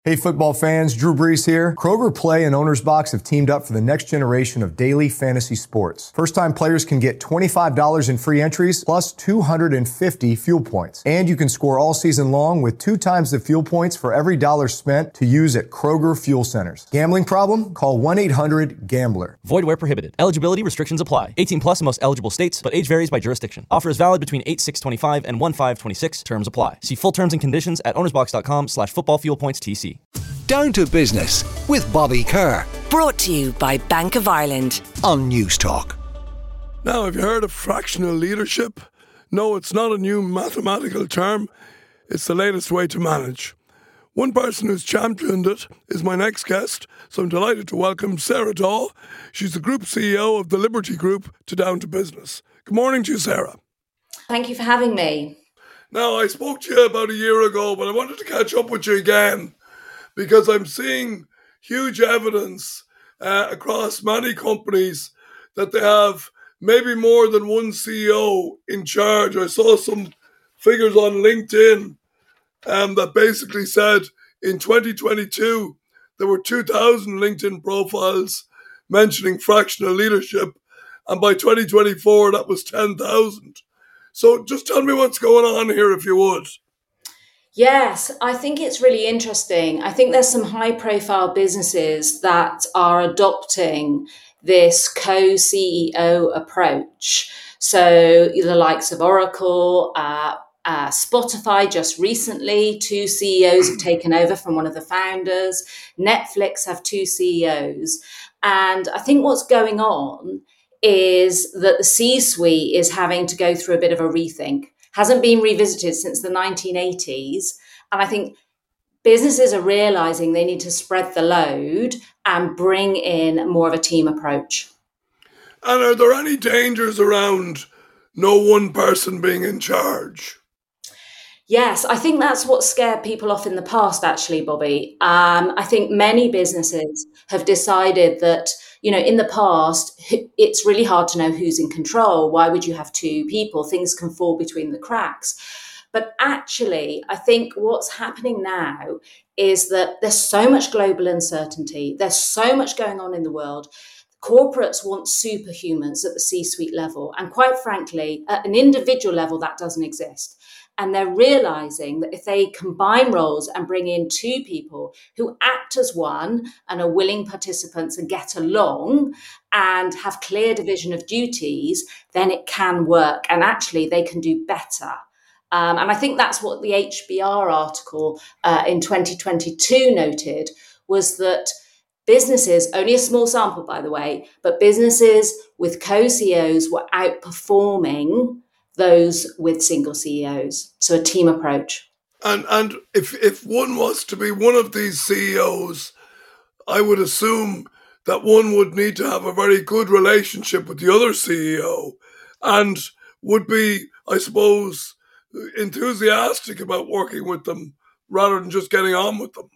Hey football fans, Drew Brees here. Kroger Play and Owner's Box have teamed up for the next generation of daily fantasy sports. First-time players can get $25 in free entries plus 250 fuel points. And you can score all season long with 2 times the fuel points for every dollar spent to use at Kroger Fuel Centers. Gambling problem? Call 1-800-GAMBLER. Void where prohibited. Eligibility restrictions apply. 18 plus in most eligible states, but age varies by jurisdiction. Offer is valid between 8/6/25 and 1/5/26. Terms apply. See full terms and conditions at ownersbox.com/footballfuelpointstc. Down to Business with Bobby Kerr. Brought to you by Bank of Ireland on News Talk. Now, have you heard of fractional leadership? No, it's not a new mathematical term. It's the latest way to manage. One person who's championed it is my next guest, so I'm delighted to welcome Sarah Dahl. She's the Group CEO of the Liberty Group to Down to Business. Good morning to you, Sarah. Thank you for having me. Now, I spoke to you about a year ago, but I wanted to catch up with you again because I'm seeing huge evidence across many companies that they have maybe more than one CEO in charge. I saw some figures on LinkedIn that basically said in 2022, there were 2,000 LinkedIn profiles mentioning fractional leadership. And by 2024, that was 10,000. So just tell me what's going on here, if you would. Yes, I think it's really interesting. I think there's some high-profile businesses that are adopting this co-CEO approach. So the likes of Oracle, Spotify just recently, 2 CEOs have taken over from one of the founders. Netflix have 2 CEOs. And I think what's going on is that the C-suite is having to go through a bit of a rethink. Hasn't been revisited since the 1980s. And I think businesses are realizing they need to spread the load and bring in more of a team approach. And are there any dangers around no one person being in charge? Yes, I think that's what scared people off in the past, actually, Bobby. I think many businesses have decided that, in the past, it's really hard to know who's in control. Why would you have 2 people? Things can fall between the cracks. But actually, I think what's happening now is that there's so much global uncertainty. There's so much going on in the world. Corporates want superhumans at the C-suite level. And quite frankly, at an individual level, that doesn't exist. And they're realizing that if they combine roles and bring in 2 people who act as one and are willing participants and get along and have clear division of duties, then it can work. And actually, they can do better. And I think that's what the HBR article in 2022 noted, was that businesses, only a small sample, by the way, but businesses with co-CEOs were outperforming those with single CEOs. So a team approach. And if one was to be one of these CEOs, I would assume that one would need to have a very good relationship with the other CEO and would be, I suppose, enthusiastic about working with them rather than just getting on with them.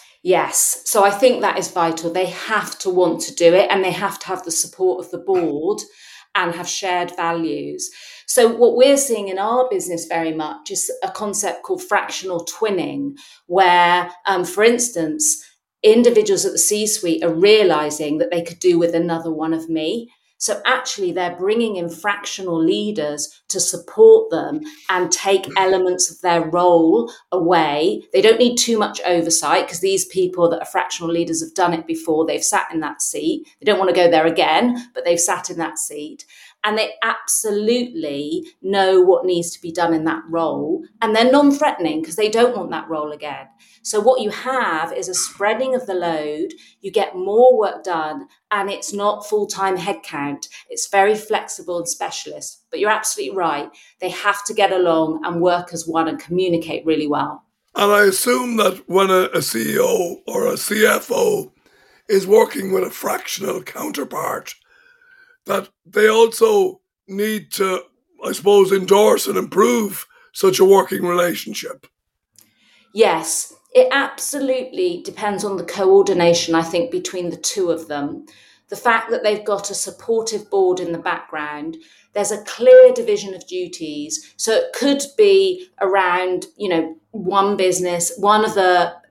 Yes. So I think that is vital. They have to want to do it and they have to have the support of the board and have shared values. So what we're seeing in our business very much is a concept called fractional twinning, where, for instance, individuals at the C-suite are realizing that they could do with another one of me. So actually, they're bringing in fractional leaders to support them and take elements of their role away. They don't need too much oversight because these people that are fractional leaders have done it before. They've sat in that seat. They don't want to go there again, but they've sat in that seat. And they absolutely know what needs to be done in that role. And they're non-threatening because they don't want that role again. So what you have is a spreading of the load. You get more work done and it's not full-time headcount. It's very flexible and specialist. But you're absolutely right. They have to get along and work as one and communicate really well. And I assume that when a CEO or a CFO is working with a fractional counterpart, that they also need to, I suppose, endorse and improve such a working relationship. Yes, it absolutely depends on the coordination, I think, between the two of them. The fact that they've got a supportive board in the background, there's a clear division of duties. So it could be around, one business, one of the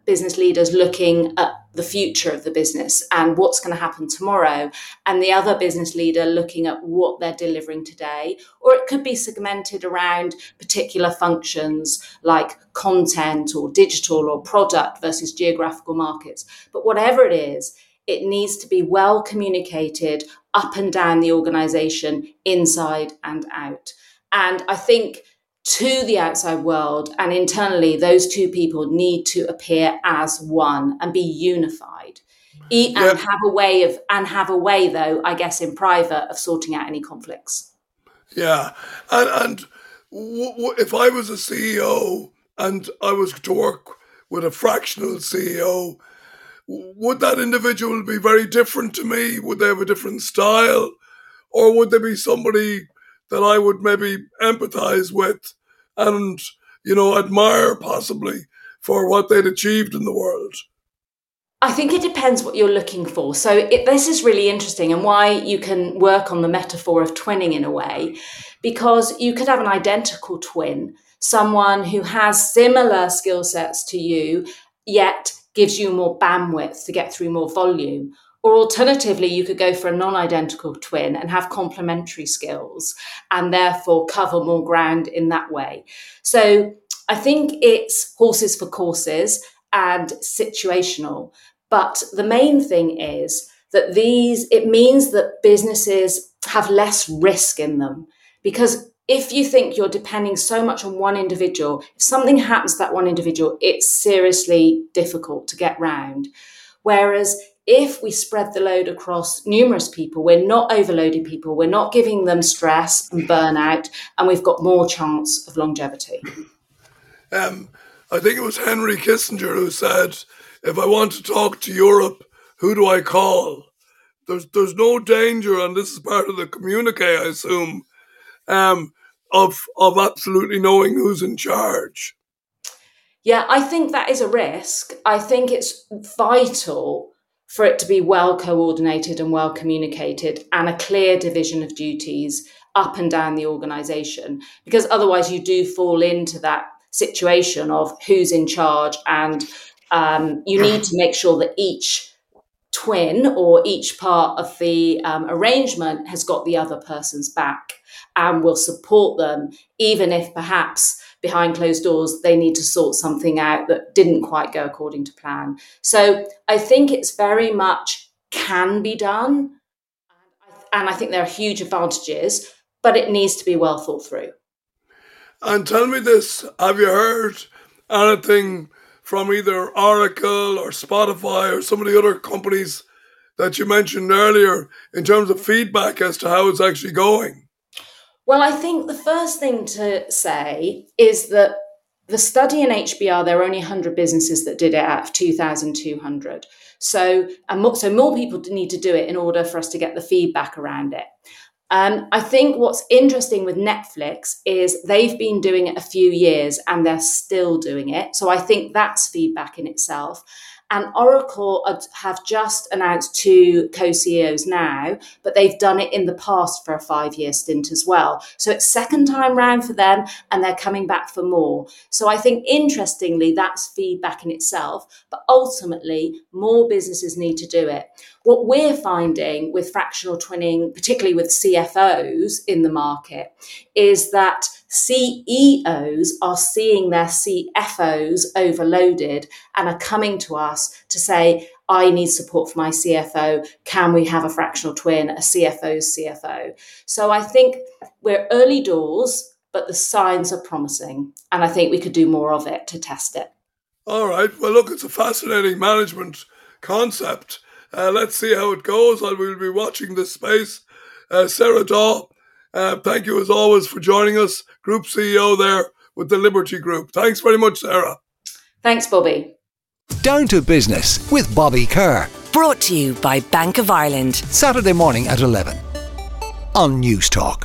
business leaders looking at the future of the business and what's going to happen tomorrow, and the other business leader looking at what they're delivering today. Or it could be segmented around particular functions like content or digital or product versus geographical markets. But whatever it is, it needs to be well communicated up and down the organization, inside and out. And I think to the outside world and internally, those two people need to appear as one and be unified. And have a way, though, I guess, in private of sorting out any conflicts. Yeah. And if I was a CEO and I was to work with a fractional CEO, would that individual be very different to me? Would they have a different style? Or would they be somebody that I would maybe empathize with and, admire possibly for what they'd achieved in the world? I think it depends what you're looking for. So this is really interesting, and why you can work on the metaphor of twinning in a way, because you could have an identical twin, someone who has similar skill sets to you, yet gives you more bandwidth to get through more volume. Or alternatively, you could go for a non-identical twin and have complementary skills and therefore cover more ground in that way. So I think it's horses for courses and situational. But the main thing is that it means that businesses have less risk in them, because if you think you're depending so much on one individual, if something happens to that one individual, it's seriously difficult to get round. Whereas if we spread the load across numerous people, we're not overloading people, we're not giving them stress and burnout, and we've got more chance of longevity. I think it was Henry Kissinger who said, if I want to talk to Europe, who do I call? There's no danger, and this is part of the communique, I assume, of absolutely knowing who's in charge. Yeah, I think that is a risk. I think it's vital for it to be well coordinated and well communicated, and a clear division of duties up and down the organisation, because otherwise you do fall into that situation of who's in charge, and you need to make sure that each twin or each part of the arrangement has got the other person's back and will support them, even if perhaps behind closed doors they need to sort something out that didn't quite go according to plan. So I think it's very much can be done, and I think there are huge advantages, but it needs to be well thought through. And tell me this, have you heard anything from either Oracle or Spotify or some of the other companies that you mentioned earlier in terms of feedback as to how it's actually going? Well, I think the first thing to say is that the study in HBR, there are only 100 businesses that did it out of 2,200. So more people need to do it in order for us to get the feedback around it. I think what's interesting with Netflix is they've been doing it a few years and they're still doing it. So I think that's feedback in itself. And Oracle have just announced 2 co-CEOs now, but they've done it in the past for a 5-year stint as well. So it's second time round for them, and they're coming back for more. So I think, interestingly, that's feedback in itself, but ultimately more businesses need to do it. What we're finding with fractional twinning, particularly with CFOs in the market, is that CEOs are seeing their CFOs overloaded and are coming to us to say, I need support for my CFO. Can we have a fractional twin, a CFO's CFO? So I think we're early doors, but the signs are promising. And I think we could do more of it to test it. All right. Well, look, it's a fascinating management concept. Let's see how it goes. I will be watching this space. Sarah Daw, thank you as always for joining us. Group CEO there with the Liberty Group. Thanks very much, Sarah. Thanks, Bobby. Down to Business with Bobby Kerr. Brought to you by Bank of Ireland. Saturday morning at 11 on News Talk.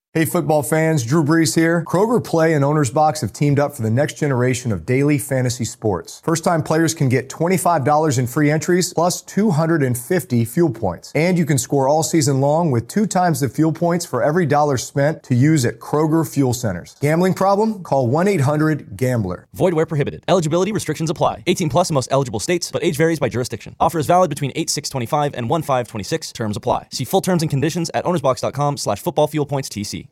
Hey football fans, Drew Brees here. Kroger Play and Owner's Box have teamed up for the next generation of daily fantasy sports. First-time players can get $25 in free entries plus 250 fuel points. And you can score all season long with 2 times the fuel points for every dollar spent to use at Kroger Fuel Centers. Gambling problem? Call 1-800-GAMBLER. Void where prohibited. Eligibility restrictions apply. 18 plus in most eligible states, but age varies by jurisdiction. Offer is valid between 8/6/25 and 1/5/26. Terms apply. See full terms and conditions at ownersbox.com/footballfuelpointstc.